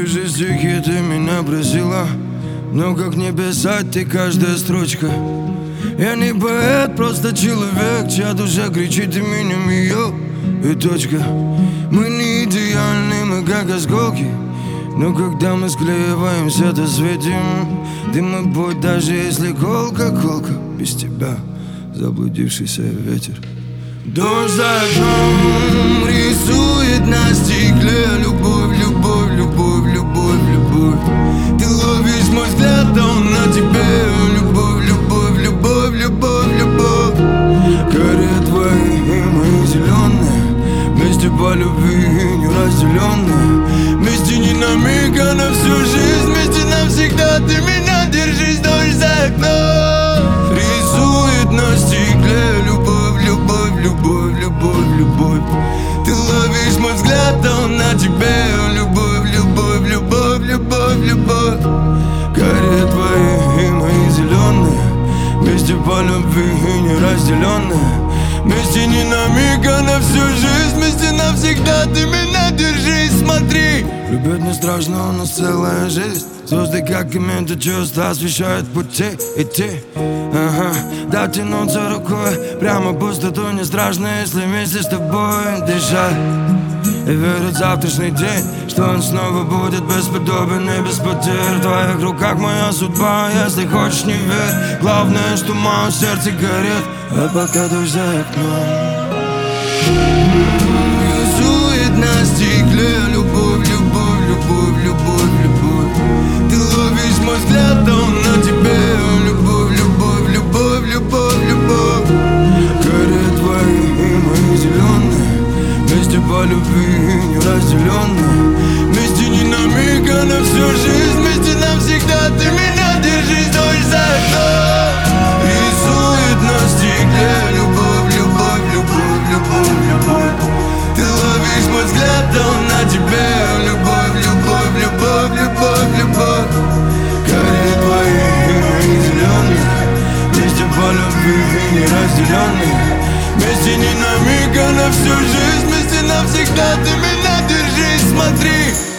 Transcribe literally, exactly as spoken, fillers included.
Напиши стихи, ты меня просила, но как не писать ты каждая строчка. Я не поэт, просто человек, чья душа кричит именем ее и точка. Мы не идеальны, мы как осколки, но когда мы склеиваемся, то светим. Дым и боль, даже если колка, колка. Без тебя заблудившийся ветер. Дождь за окном рисует на стекле любовь, любовь, любовь, любовь, любовь. Ты ловишь мой взгляд, а он на тебе. Любовь, любовь, любовь, любовь, любовь. Горе твои и мои зеленые, вместе по любви неразделенные. Вместе не на миг, а на всю жизнь. Вместе навсегда ты меня держись. Дождь за окном рисует на стекле любовь, любовь, любовь, любовь, любовь. Ты ловишь мой взгляд, а он на тебе. Любовь, любовь, любовь, любовь, любовь. Горе твои и мои зеленые, вместе по любви неразделенные. Вместе не на миг, а на всю жизнь. Вместе навсегда ты меня держись. Смотри, любить не страшно, у нас целая жизнь. Звезды, как комменты чувства, освещают пути идти. Ага, дотянуться рукой прямо в пустоту не страшно, если вместе с тобой дышать. И верить в завтрашний день, что он снова будет бесподобен и без потерь. В твоих руках моя судьба, если хочешь, не верь. Главное, что мое сердце горит, а пока дождь за окном рисует на стекле любовь, любовь, любовь, любовь, любовь. Ты ловишь мой взгляд, а он на тебе. Любовь, любовь, любовь, любовь, любовь. Горе твои и мои зеленые, вместе по любви неразделенные. Вместе не на миг, а на всю жизнь. Вместе навсегда ты меня держись. Дождь за окном рисует на стекле любовь, любовь, любовь, любовь, любовь. Ты ловишь мой взгляд, а он на тебе. Любовь, любовь, любовь, любовь, любовь. Горе твои и мои зеленые, вместе по любви неразделенные. Вместе не на миг, а на всю жизнь. Вместе навсегда ты меня держись. Смотри,